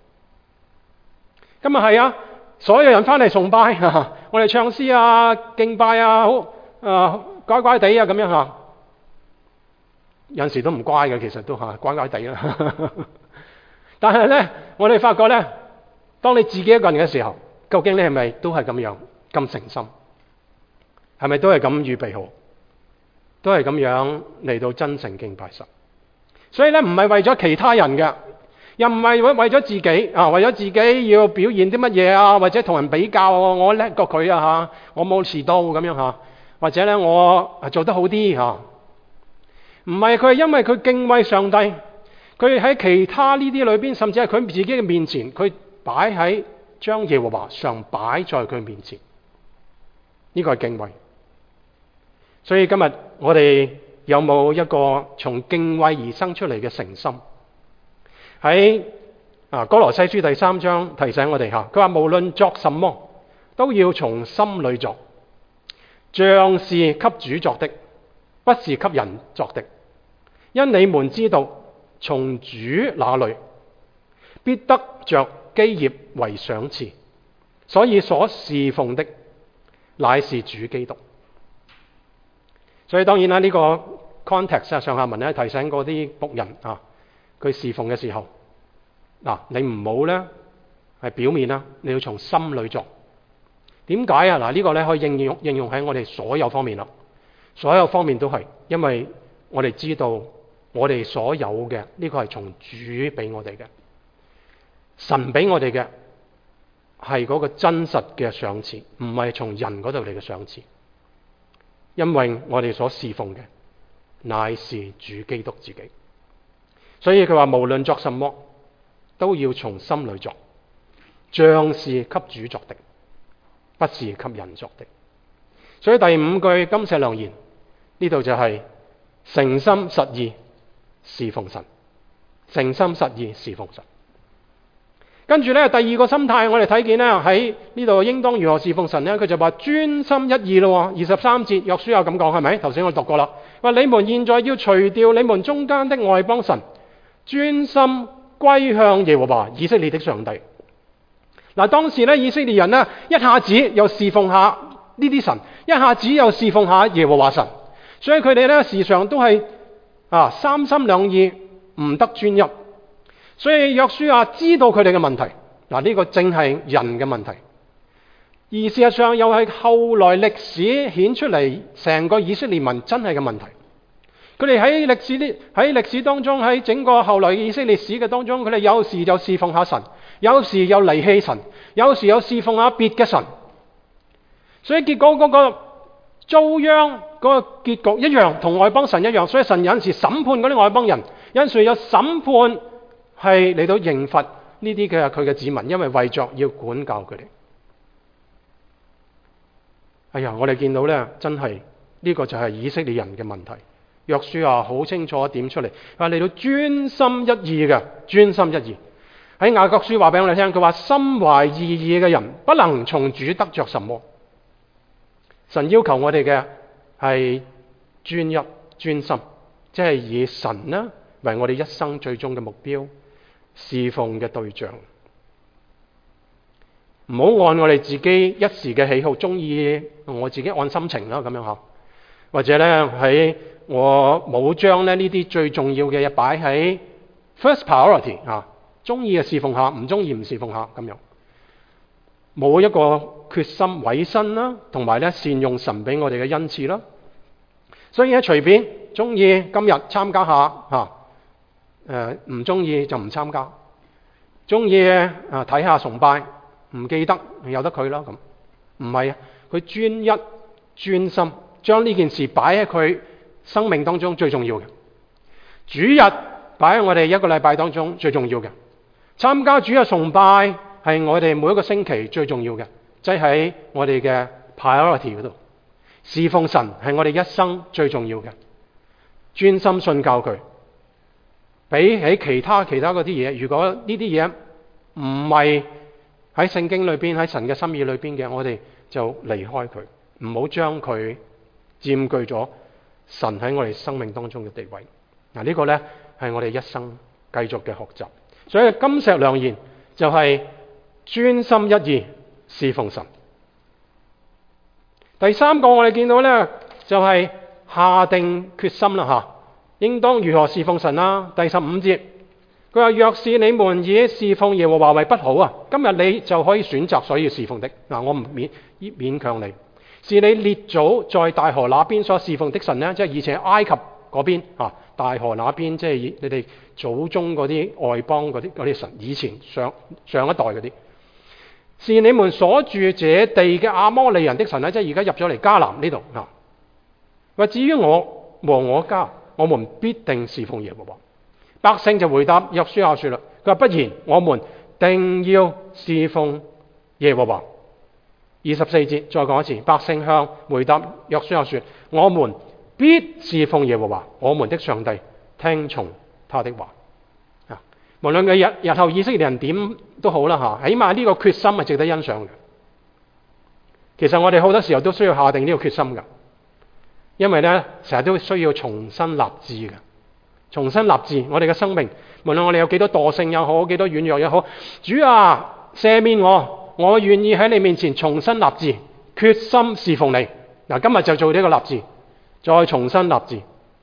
今日係啊，所有人翻嚟崇拜，呵呵我哋唱詩啊、敬拜啊，好啊乖乖地啊咁樣嚇。有陣時都唔乖嘅，其實都嚇乖乖地啦。但係咧，我哋發覺咧，當你自己一個人嘅時候，究竟你係咪都係咁樣咁誠心？係咪都係咁預備好？都係咁樣嚟到真誠敬拜神？所以咧，唔係為咗其他人嘅。又唔係為為咗自己啊，為咗自己要表現啲乜嘢啊，或者同人比較，我叻過佢啊嚇，我冇遲到咁樣嚇，或者咧我做得好啲嚇。唔係，佢係因為佢敬畏上帝，佢喺其他呢啲裏邊，甚至係佢自己嘅面前，佢擺喺將耶和華常擺在佢面前，呢個係敬畏。所以今日我哋有冇一個從敬畏而生出嚟嘅誠心？喺啊哥羅西書第三章提醒我哋嚇，佢話無論作什麼都要從心裏作，像是給主作的，不是給人作的。因你們知道，從主那裏必得着基業為賞賜，所以所侍奉的乃是主基督。所以當然啦，呢、這個 context 上下文咧提醒嗰啲僕人啊，佢侍奉嘅時候，嗱、啊、你唔好咧係表面啦，你要從心裏作。點解啊？嗱、這個、呢個咧可以應用應用喺我哋所有方面啦，所有方面都係，因為我哋知道我哋所有嘅呢、這個係從主俾我哋嘅，神俾我哋嘅係嗰個真實嘅賞賜，唔係從人嗰度嚟嘅賞賜，因為我哋所侍奉嘅乃是主基督自己。所以佢話無論作什麼都要從心裏作，像是給主作的，不是給人作的。所以第五句金石良言呢度就係誠心實意侍奉神，誠心實意侍奉神。跟住咧第二個心態，我哋睇見咧喺呢度應當如何侍奉神呢？佢就話專心一意咯。二十三節約書亞咁講，係咪？頭先我讀過啦。話你們現在要除掉你們中間的外邦神，專心歸向耶和華以色列的上帝。嗱，當時咧以色列人呢，一下子又侍奉下呢啲神，一下子又侍奉下耶和華神，所以佢哋咧時常都係啊三心兩意，唔得專一。所以約書亞知道佢哋嘅問題，嗱、這、呢個正係人嘅問題，而事實上又係後來歷史顯出嚟成個以色列民真係嘅問題。佢哋喺歷史呢喺歷史當中，喺整個後來以色列史嘅當中，佢哋有時就侍奉下神，有時又離棄神，有時又侍奉下別嘅神。所以結果嗰個遭殃嗰個結局一樣，同外邦神一樣。所以神有陣時審判嗰啲外邦人，有陣時有審判係嚟到刑罰呢啲嘅佢嘅子民，因為為着要管教佢哋。哎呀，我哋見到咧，真係呢個就係以色列人嘅問題。 約書亞好清楚點出嚟，話嚟到專心一意嘅，專心一意。喺雅各書話俾我哋聽，佢話心懷二意嘅人不能從主得着什麼。神要求我哋嘅係專一、專心，即係以神呢為我哋一生最終嘅目標，侍奉嘅對象。唔好按我哋自己一時嘅喜好，中意我自己按心情啦咁樣吓，或者咧喺我冇將咧呢啲最重要嘅嘢擺喺 first priority 啊，中意嘅侍奉下，唔中意唔侍奉下咁樣，冇一個決心委身啦，同埋咧善用神俾我哋嘅恩賜啦。所以咧隨便中意今日參加下吓，誒唔中意就唔參加，中意啊睇下崇拜。唔記得由得佢啦咁，唔係啊！佢專一專心，將呢件事擺喺佢生命當中最重要嘅。主日擺喺我哋一個禮拜當中最重要嘅。參加主日崇拜係我哋每一個星期最重要嘅，即係喺我哋嘅 priority 嗰度。侍奉神係我哋一生最重要嘅。專心信教佢，比起其他其他嗰啲嘢，如果呢啲嘢唔係喺聖經裏邊，喺神嘅心意裏邊嘅，我哋就離開佢，唔好將佢佔據咗神喺我哋生命當中嘅地位。嗱，呢個呢係我哋一生繼續嘅學習。所以金石良言就係專心一意侍奉神。第三個我哋見到呢，就係下定決心啦吓，應當如何侍奉神啦。第十五節。佢話：若是你們以侍奉耶和華為不好啊，今日你就可以選擇所要侍奉的。嗱，我唔勉勉強你，是你列祖在大河那邊所侍奉的神呢？即係以前埃及嗰邊啊，大河那邊即係你哋祖宗嗰啲外邦嗰啲嗰啲神，以前上上一代嗰啲，是你們所住這地嘅亞摩利人的神呢？即係而家入咗嚟迦南呢度啊。話至於我和我家，我們必定侍奉耶和華。百姓就回答約書亞說啦，佢話：不然，我們定要侍奉耶和華。二十四節再講一次，百姓向回答約書亞說：我們必侍奉耶和華，我們的上帝，聽從他的話。啊，無論佢日日後以色列人點都好啦吓，起碼呢個決心係值得欣賞嘅。其實我哋好多時候都需要下定呢個決心噶，因為咧成日都需要重新立志嘅。重新立志，我哋嘅生命，無論我哋有幾多惰性又好，幾多軟弱也好，主啊，赦免我，我願意喺你面前重新立志，決心侍奉你。嗱，今日就做呢個立志，再重新立志。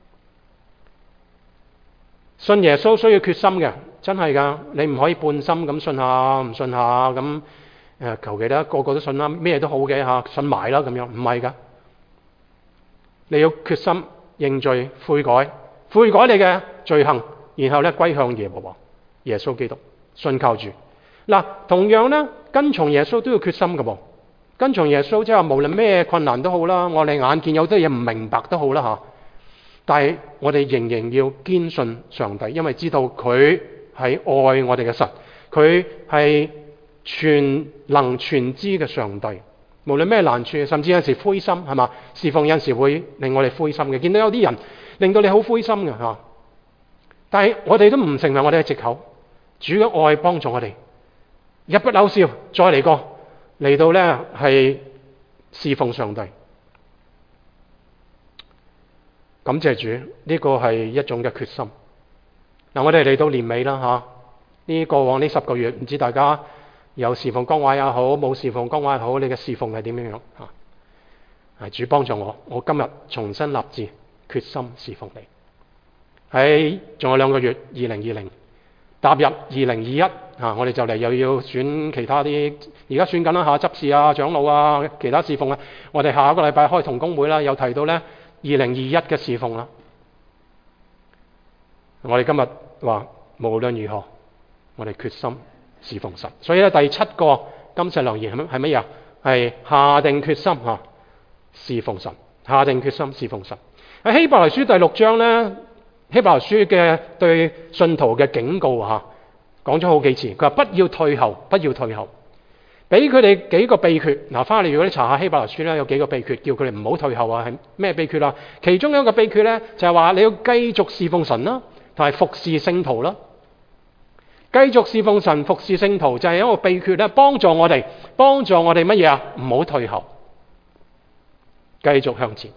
信耶穌需要決心嘅，真係噶，你唔可以半心咁信下，唔信下咁誒，求其啦，個個都信啦，咩都好嘅吓，信埋啦咁樣，唔係噶，你要決心認罪悔改。悔改你嘅罪行，然後咧歸向耶和華耶穌基督，信靠住。嗱，同樣咧跟從耶穌都要決心嘅噃。跟從耶穌即係話無論咩困難都好啦，我哋眼見有啲嘢唔明白都好啦吓，但係我哋仍然要堅信上帝，因為知道佢係愛我哋嘅神，佢係全能全知嘅上帝。無論咩難處，甚至有陣時灰心係嘛，侍奉有陣時會令我哋灰心嘅。見到有啲人令到你好灰心嘅吓，但係我哋都唔成為我哋嘅藉口。主嘅愛幫助我哋，日不朽笑，再嚟過嚟到咧係侍奉上帝。感謝主，呢、這個係一種嘅決心。嗱，我哋嚟到年尾啦吓，呢過往呢十個月，唔知大家有侍奉崗位也好，冇侍奉崗位也好，你嘅侍奉係點樣樣吓？係主幫助我，我今日重新立志，決心侍奉你。喺仲有兩個月，二零二零踏入二零二一啊，我哋就嚟又要選其他啲，而家選緊啦吓，執事啊、長老啊、其他侍奉啊。我哋下一個禮拜開同工會啦，有提到咧二零二一嘅侍奉啦。我哋今日話無論如何，我哋決心侍奉神。所以咧第七個金石良言係乜係乜嘢？係下定決心吓侍奉神，下定決心侍奉神。喺希伯來書第六章咧，希伯來書嘅對信徒嘅警告吓，講咗好幾次。佢話不要退後，不要退後。 俾佢哋幾個秘訣。嗱，翻嚟如果你查下希伯來書咧，有幾個秘訣叫佢哋唔好退後啊。係咩秘訣啊？其中一個秘訣咧就係話你要繼續侍奉神啦，同埋服侍聖徒啦。繼續侍奉神、服侍聖徒就係一個秘訣咧，幫助我哋，幫助我哋乜嘢啊？唔好退後，繼續向前。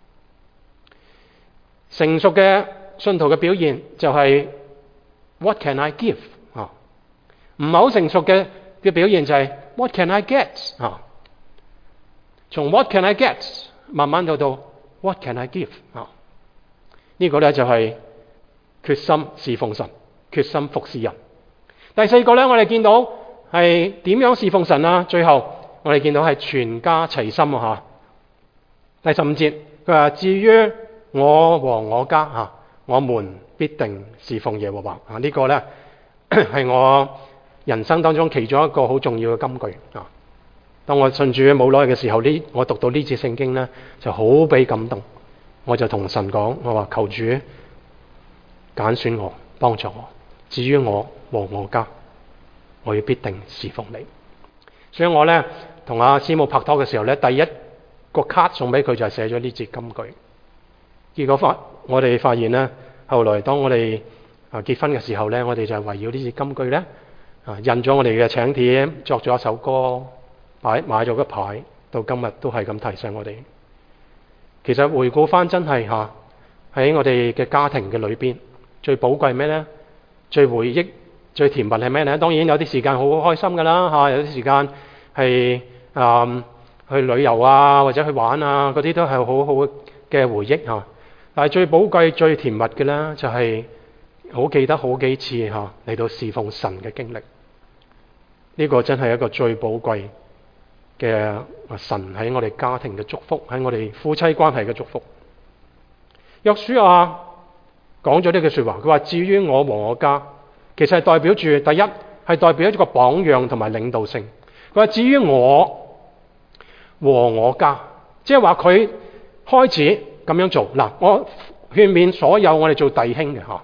成熟嘅信徒嘅表現就係 What can I give 啊？唔係好成熟嘅嘅表現就係 What can I get 啊？從 What can I get 慢慢到到 What can I give 啊？呢個咧就係決心侍奉神，決心服侍人。第四個咧，我哋見到係點樣侍奉神啊？最後我哋見到係全家齊心啊！吓，第十五節佢話：至於我和我家啊，我們必定侍奉耶和華啊！這個、呢個咧係我人生當中其中一個好重要嘅金句啊！當我信主冇耐嘅時候，呢我讀到呢節聖經咧，就好俾感動，我就同神講：我話求主揀選我，幫助我。至於我和我家，我要必定侍奉你。所以我咧同阿師母拍拖嘅時候咧，第一個卡送俾佢就係寫咗呢節金句。結果發我哋發現咧，後來當我哋啊結婚嘅時候咧，我哋就係圍繞呢節金句咧啊印咗我哋嘅請帖，作咗一首歌，擺買咗個牌，到今日都係咁提醒我哋。其實回顧翻真係嚇喺我哋嘅家庭嘅裏邊，最寶貴咩咧？最回憶、最甜蜜係咩咧？當然有啲時間好開心噶啦嚇，有啲時間係啊、嗯、去旅遊啊或者去玩啊，嗰啲都係好好嘅回憶嚇。但係最寶貴、最甜蜜嘅咧，就係、是、好記得好幾次嚇嚟到侍奉神嘅經歷。呢、這個真係一個最寶貴嘅神喺我哋家庭嘅祝福，喺我哋夫妻關係嘅祝福。約書亞講咗呢句說話，佢話：至於我和我家，其實係代表住第一係代表一個榜樣同埋領導性。佢話：至於我和我家，即係話佢開始咁樣做。嗱，我勸勉所有我哋做弟兄嘅吓。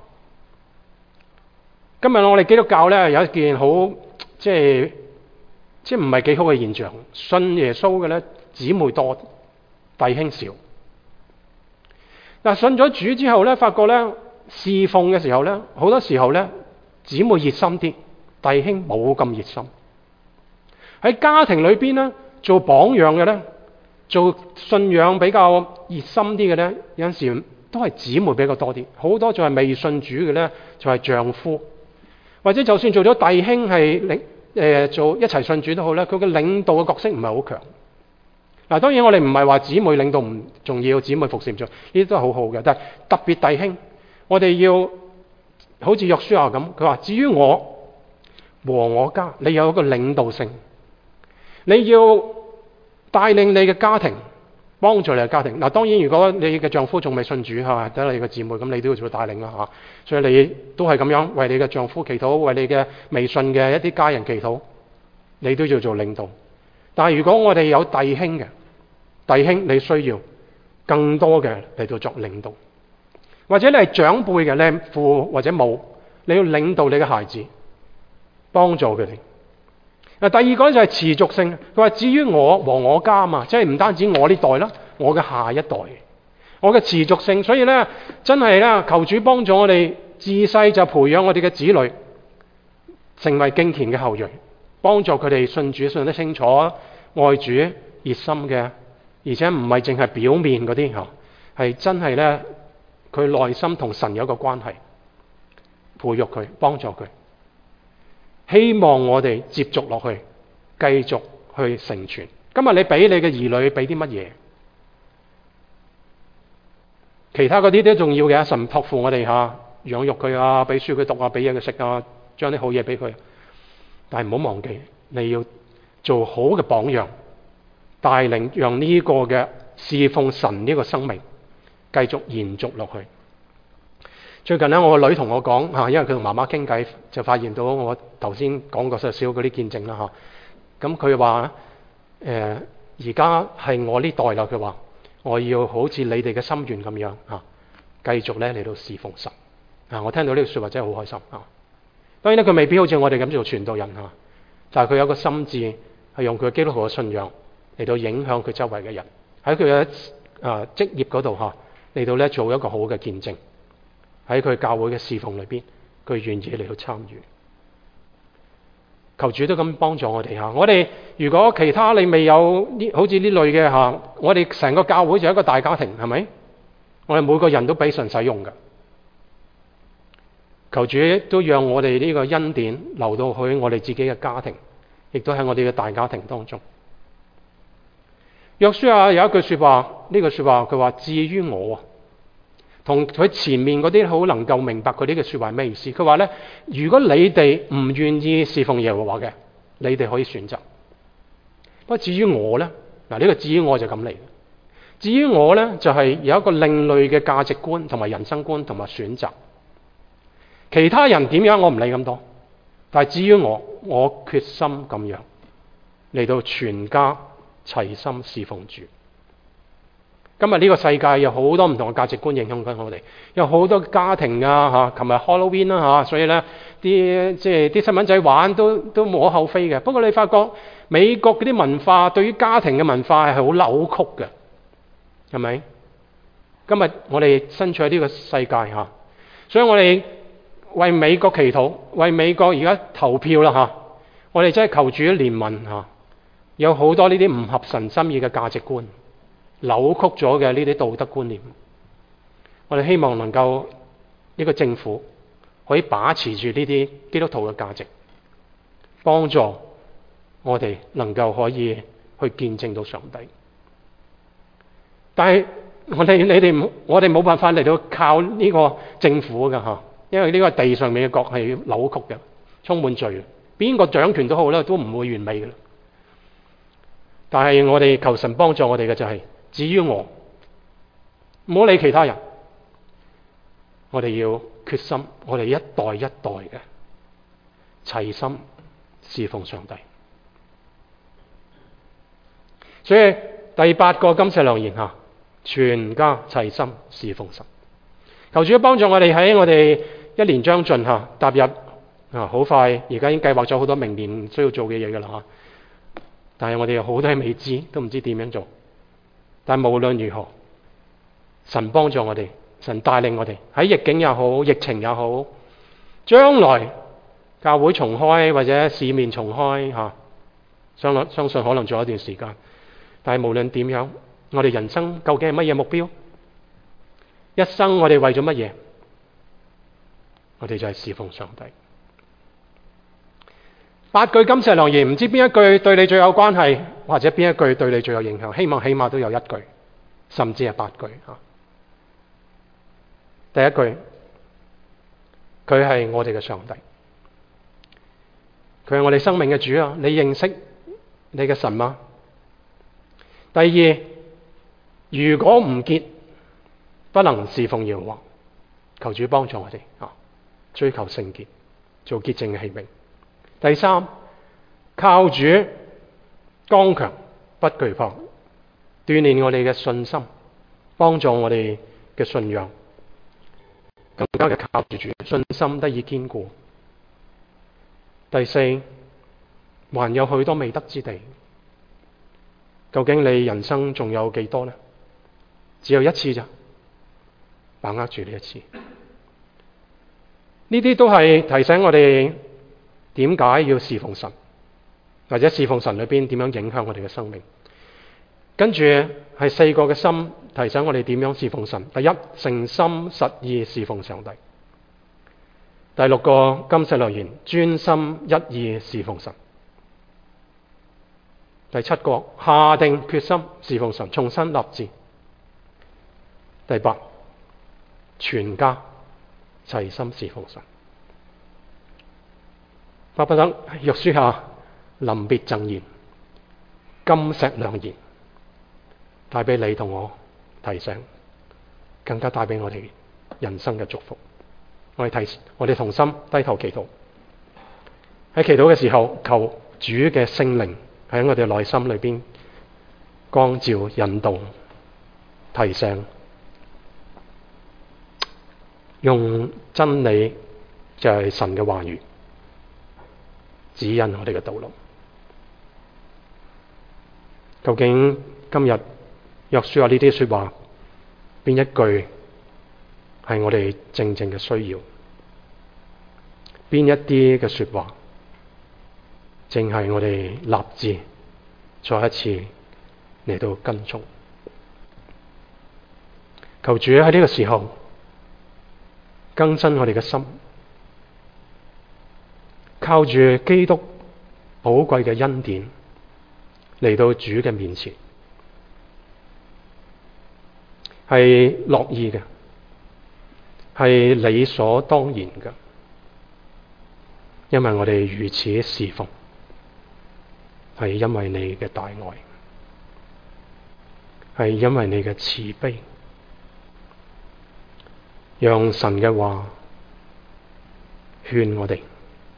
今日我哋基督教咧有一件好即係即係唔係幾好嘅現象，信耶穌嘅咧姊妹多，弟兄少。嗱，信咗主之後咧，發覺咧侍奉嘅時候咧，好多時候咧姊妹熱心啲，弟兄冇咁熱心。喺家庭裏邊咧，做榜樣嘅咧，做信仰比較熱心啲嘅咧，有陣時都係姊妹比較多啲。好多仲係未信主嘅咧，就係丈夫，或者就算做咗弟兄係領誒做一齊信主都好咧，佢嘅領導嘅角色唔係好強。嗱，當然我哋唔係話姊妹領導唔重要，姊妹服侍唔重要，呢啲都係好好嘅。但係特別弟兄，我哋要好似約書亞咁，佢話：至於我和我家，你有一個領導性，你要帶領你嘅家庭，幫助你嘅家庭。嗱，當然如果你嘅丈夫仲未信主嚇，得你嘅姊妹，咁你都要做帶領啦嚇。所以你都係咁樣為你嘅丈夫祈禱，為你嘅未信嘅一啲家人祈禱，你都要做領導。但係如果我哋有弟兄嘅弟兄，你需要更多嘅嚟到作領導，或者你係長輩嘅，你係父或者母，你要領導你嘅孩子，幫助佢哋。嗱，第二個就係持續性。佢話：至於我和我家啊嘛，即係唔單止我呢代啦，我嘅下一代，我嘅持續性。所以咧，真係咧，求主幫助我哋自細就培養我哋嘅子女成為敬虔嘅後裔。幫助佢哋信主信得清楚，愛主熱心嘅，而且唔係淨係表面嗰啲嚇，係真係咧佢內心同神有一個關係，培育佢，幫助佢。希望我哋接續落去，繼續去成全。今日你俾你嘅兒女俾啲乜嘢？其他嗰啲都重要嘅，神託付我哋嚇，養育佢啊，俾書佢讀啊，俾嘢佢食啊，將啲好嘢俾佢。但係唔好忘記，你要做好嘅榜樣，帶領讓呢個嘅侍奉神呢個生命繼續延續落去。最近咧，我個女同我講嚇，因為佢同媽媽傾偈，就發現到我頭先講過少少嗰啲見證啦嚇。咁佢話誒，而家係我呢代啦，佢話我要好似你哋嘅心願咁樣嚇，繼續咧嚟到侍奉神啊！我聽到呢句説話真係好開心啊！當然咧，佢未必好似我哋咁做傳道人嚇，但係佢有個心志係用佢基督徒嘅信仰嚟到影響佢周圍嘅人，喺佢嘅啊職業嗰度嚇嚟到咧做一個好嘅見證，喺佢教會嘅侍奉裏邊，佢願意嚟到參與。求主都咁幫助我哋嚇。我哋如果其他你未有呢好似呢類嘅嚇，我哋成個教會就係一個大家庭，係咪？我哋每個人都俾神使用㗎。求主都讓我哋呢個恩典流到去我哋自己嘅家庭，亦都喺我哋嘅大家庭當中。約書亞有一句說話，呢句說話佢話：至於我，同佢前面嗰啲好能夠明白佢呢句說話係咩意思。佢話咧，如果你哋唔願意侍奉耶和華嘅，你哋可以選擇。不過至於我咧，嗱、這、呢個至於我就咁嚟。至於我咧，就係、是、有一個另類嘅價值觀同埋人生觀同埋選擇。其他人點樣我唔理咁多，但係至於我，我決心咁樣嚟到全家齊心侍奉主。今日呢個世界有好多唔同嘅價值觀影響緊我哋，有好多家庭啊嚇，琴日 Halloween 啦嚇，所以咧啲即係啲細蚊仔玩都都無可厚非嘅。不過你發覺美國嗰啲文化對於家庭嘅文化係好扭曲嘅，係咪？今日我哋身處喺呢個世界嚇，所以我哋為美國祈禱，為美國而家投票啦嚇！我哋真係求主憐憫嚇，有好多呢啲唔合神心意嘅價值觀，扭曲咗嘅呢啲道德觀念。我哋希望能夠呢個政府可以把持住呢啲基督徒嘅價值，幫助我哋能夠可以去見證到上帝。但係我哋你哋我哋冇辦法嚟到靠呢個政府㗎嚇。因為呢個地上面嘅國係扭曲嘅，充滿罪，邊個掌權都好啦，都唔會完美嘅。但係我哋求神幫助我哋嘅就係、是，至於我，唔好理其他人，我哋要決心，我哋一代一代嘅齊心侍奉上帝。所以第八個金石良言嚇，全家齊心侍奉神。求主幫助我哋喺我哋一年將盡嚇，踏入啊好快，而家已經計劃咗好多明年需要做嘅嘢㗎啦嚇。但係我哋有好多嘢未知，都唔知點樣做。但係無論如何，神幫助我哋，神帶領我哋喺逆境也好，疫情也好，將來教會重開或者市面重開嚇，相相信可能仲有一段時間。但係無論點樣，我哋人生究竟係乜嘢目標？一生我哋為咗乜嘢？我哋就係侍奉上帝。八句金石良言，唔知邊一句對你最有關係，或者邊一句對你最有影響？希望起碼都有一句，甚至係八句嚇。第一句，佢係我哋嘅上帝，佢係我哋生命嘅主啊！你認識你嘅神嗎？第二，如果唔結，不能侍奉耶和華，求主幫助我哋啊！追求聖潔，做潔淨嘅器皿。第三，靠主剛強，不懼怕，鍛鍊我哋嘅信心，幫助我哋嘅信仰，更加嘅靠住主，信心得以堅固。第四，還有許多未得之地，究竟你人生仲有幾多呢？只有一次咋，把握住呢一次。呢啲都係提醒我哋點解要侍奉神，或者侍奉神裏邊點樣影響我哋嘅生命。跟住係四個嘅心，提醒我哋點樣侍奉神。第一，誠心實意侍奉上帝。第六個金石良言，專心一意侍奉神。第七個，下定決心侍奉神，重新立志。第八，全家齊心侍奉神。巴不得約書亞臨別贈言，金石良言，帶俾你同我提醒，更加帶俾我哋人生嘅祝福。我哋提，我哋同心低頭祈禱。喺祈禱嘅時候，求主嘅聖靈喺我哋內心裏邊光照、引導、提醒，用真理就係神嘅話語指引我哋嘅道路。 究竟今日約書亞呢啲說話，邊一句係我哋正正嘅需要？邊一啲嘅說話，正係我哋立志再一次嚟到跟從？求主喺呢個時候更新我哋嘅心，靠住基督寶貴嘅恩典嚟到主嘅面前，係樂意嘅，係理所當然嘅，因為我哋如此侍奉，係因為你嘅大愛，係因為你嘅慈悲，讓神嘅話勸我哋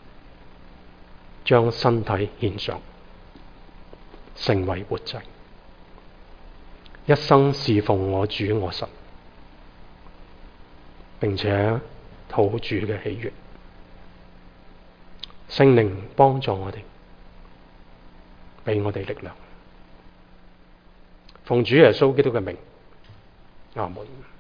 將身體獻上，成為活祭，一生侍奉我主我神，並且討主嘅喜悅。聖靈幫助我哋，俾我哋力量。奉主耶穌基督嘅名，阿門。